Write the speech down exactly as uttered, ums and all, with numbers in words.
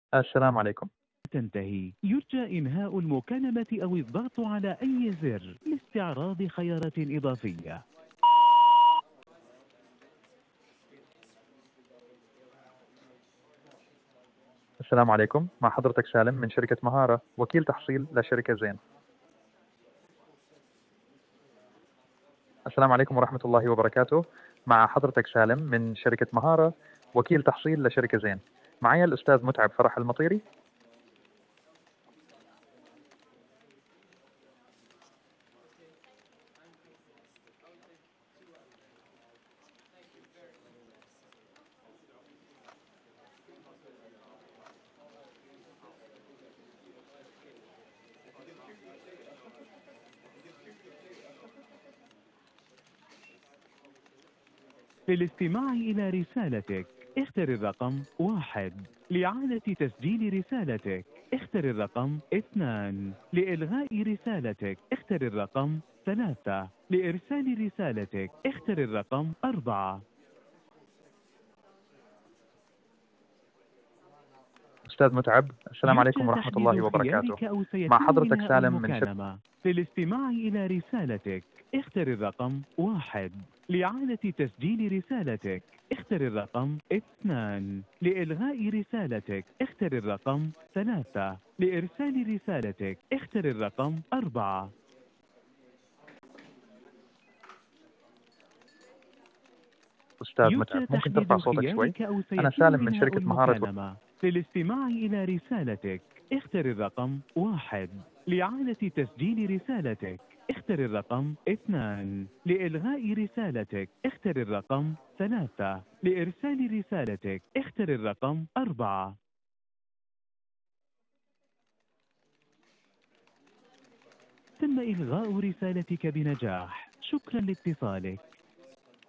السلام عليكم. تنتهي، يرجى إنهاء المكالمة أو الضغط على أي زر لاستعراض خيارات إضافية. السلام عليكم، مع حضرتك سالم من شركة مهارة، وكيل تحصيل لشركة زين. السلام عليكم ورحمة الله وبركاته. مع حضرتك سالم من شركة مهارة، وكيل تحصيل لشركة زين. معايا الأستاذ متعب فرح المطيري. للاستماع إلى رسالتك اختر الرقم واحد. لإعادة تسجيل رسالتك اختر الرقم اثنان. لإلغاء رسالتك اختر الرقم ثلاثة. لإرسال رسالتك اختر الرقم أربعة. أستاذ متعب، السلام عليكم يرجى ورحمة الله تحديد وبركاته. خيارك أو مع سيتم حضرتك إنهاء سالم من شركة. المكالمة. للاستماع إلى رسالتك اختر الرقم واحد. لإعادة تسجيل رسالتك اختر الرقم اثنان. لإلغاء رسالتك اختر الرقم ثلاثة. لإرسال رسالتك اختر الرقم أربعة. أستاذ متعب، يرجى ممكن ترفع تحديد صوتك شوي؟ خيارك أو أنا سيتم سالم من إنهاء شركة مهارة. المكالمة. للاستماع إلى رسالتك اختر الرقم واحد. لإعادة تسجيل رسالتك اختر الرقم اثنان. لإلغاء رسالتك اختر الرقم ثلاثة. لإرسال رسالتك اختر الرقم أربعة. تم إلغاء رسالتك بنجاح. شكرا لاتصالك.